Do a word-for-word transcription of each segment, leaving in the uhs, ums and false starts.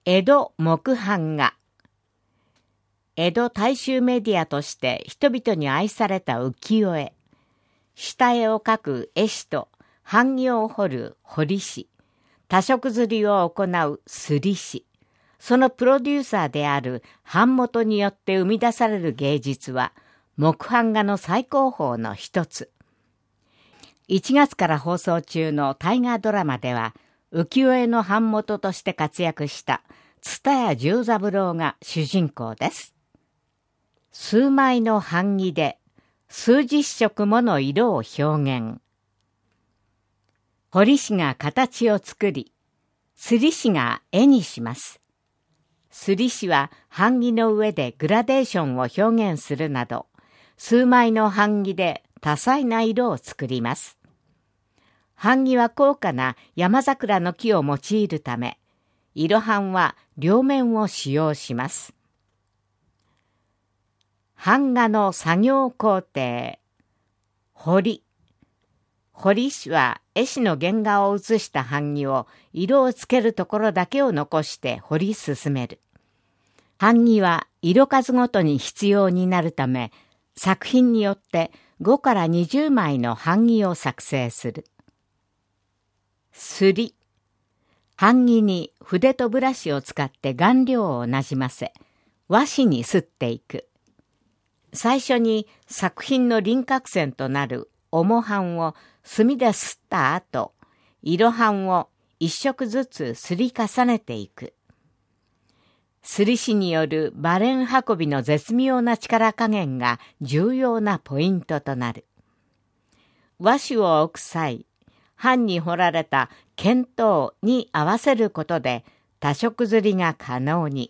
江戸木版画。江戸大衆メディアとして人々に愛された浮世絵。下絵を描く絵師と版木を彫る彫り師、多色刷りを行う刷り師、そのプロデューサーである版元によって生み出される芸術は木版画の最高峰の一つ。いちがつから放送中の大河ドラマでは浮世絵の版元として活躍した蔦屋重三郎が主人公です。数枚の版木で数十色もの色を表現。彫り師が形を作り、刷り師が絵にします。刷り師は版木の上でグラデーションを表現するなど、数枚の版木で多彩な色を作ります。版木は高価な山桜の木を用いるため、色版は両面を使用します。版画の作業工程。彫り。彫り師は絵師の原画を写した版木を色をつけるところだけを残して彫り進める。版木は色数ごとに必要になるため、作品によってごからにじゅうまいの版木を作成する。刷り。版木に筆とブラシを使って顔料をなじませ、和紙に刷っていく。最初に作品の輪郭線となる主版を墨で刷った後、色版を一色ずつ刷り重ねていく。刷り師によるバレン運びの絶妙な力加減が重要なポイントとなる。和紙を置く際、版に彫られた見当に合わせることで多色刷りが可能に。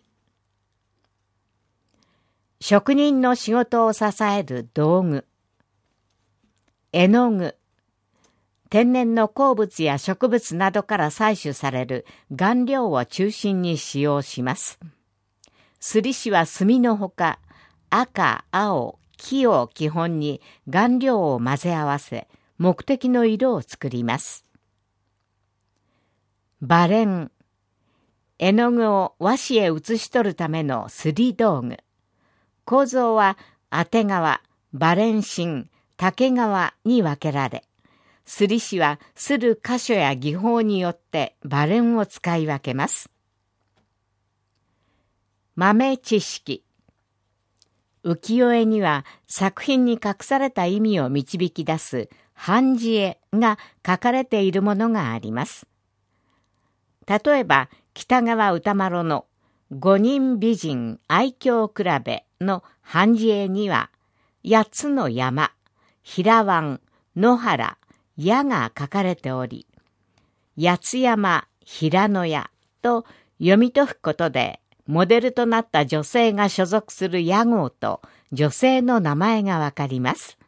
職人の仕事を支える道具。絵の具。天然の鉱物や植物などから採取される顔料を中心に使用します。刷り師は墨のほか、赤、青、黄を基本に顔料を混ぜ合わせ、目的の色を作ります。バレン。絵の具を和紙へ写し取るための刷り道具。構造は当て革、バレン芯、竹革に分けられ、刷り師は刷る箇所や技法によってバレンを使い分けます。豆知識。浮世絵には作品に隠された意味を導き出す版字絵が書かれているものがあります。例えば北川歌麿の五人美人愛嬌比べの版字絵には八つの山、平湾、野原、矢が書かれており、八つ山、平野矢と読み解くことでモデルとなった女性が所属する屋号と女性の名前がわかります。